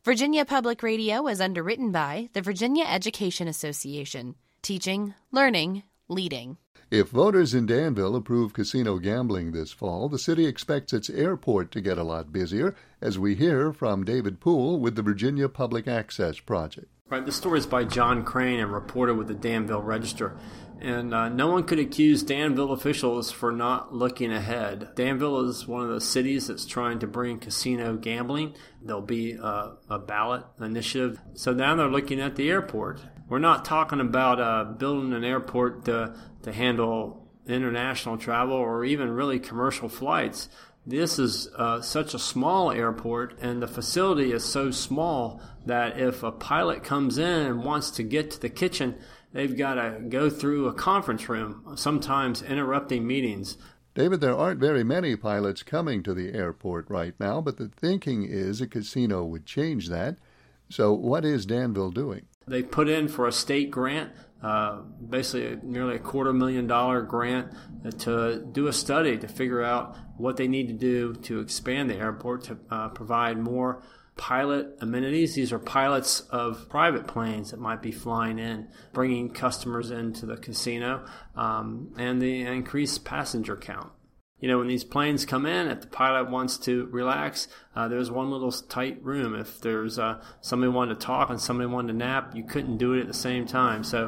Virginia Public Radio is underwritten by the Virginia Education Association. Teaching, learning, leading. If voters in Danville approve casino gambling this fall, the city expects its airport to get a lot busier, as we hear from David Poole with the Virginia Public Access Project. Right, the story is by John Crane and reported with the Danville Register. And no one could accuse Danville officials for not looking ahead. Danville is one of the cities that's trying to bring casino gambling. There'll be a ballot initiative. So now they're looking at the airport. We're not talking about building an airport to handle international travel or even really commercial flights. This is such a small airport, and the facility is so small that if a pilot comes in and wants to get to the kitchen, they've got to go through a conference room, sometimes interrupting meetings. David, there aren't very many pilots coming to the airport right now, but the thinking is a casino would change that. So what is Danville doing? They put in for a state grant, basically nearly $250,000 grant to do a study to figure out what they need to do to expand the airport to provide more pilot amenities. These are pilots of private planes that might be flying in, bringing customers into the casino, and the increased passenger count. You know, when these planes come in, if the pilot wants to relax, there's one little tight room. If there's somebody wanted to talk and somebody wanted to nap, you couldn't do it at the same time. So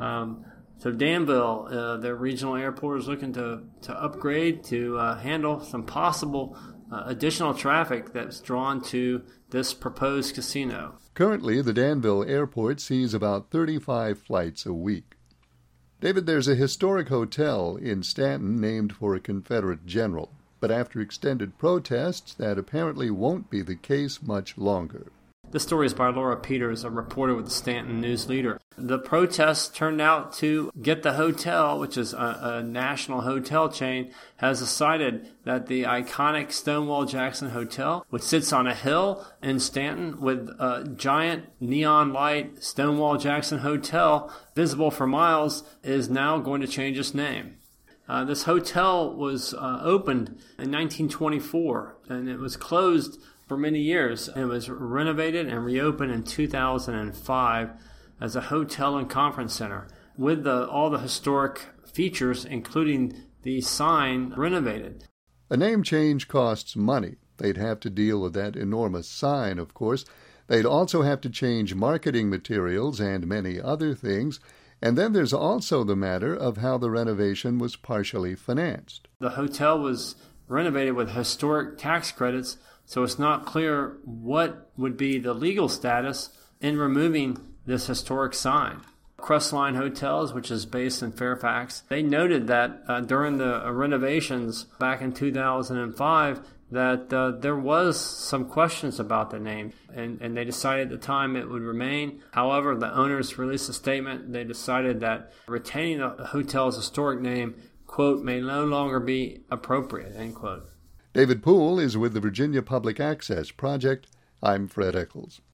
Danville, their regional airport, is looking to upgrade to handle some possible additional traffic that's drawn to this proposed casino. Currently, the Danville airport sees about 35 flights a week. David, there's a historic hotel in Stanton named for a Confederate general, but after extended protests, that apparently won't be the case much longer. This story is by Laura Peters, a reporter with the Stanton News Leader. The protests turned out to get the hotel, which is a national hotel chain, has decided that the iconic Stonewall Jackson Hotel, which sits on a hill in Stanton with a giant neon light Stonewall Jackson Hotel visible for miles, is now going to change its name. This hotel was opened in 1924, and it was closed for many years. It was renovated and reopened in 2005 as a hotel and conference center with all the historic features, including the sign, renovated. A name change costs money. They'd have to deal with that enormous sign, of course. They'd also have to change marketing materials and many other things. And then there's also the matter of how the renovation was partially financed. The hotel was renovated with historic tax credits, so it's not clear what would be the legal status in removing this historic sign. Crestline Hotels, which is based in Fairfax, they noted that during the renovations back in 2005 that there was some questions about the name, and they decided at the time it would remain. However, the owners released a statement. They decided that retaining the hotel's historic name, quote, may no longer be appropriate, end quote. David Poole is with the Virginia Public Access Project. I'm Fred Eccles.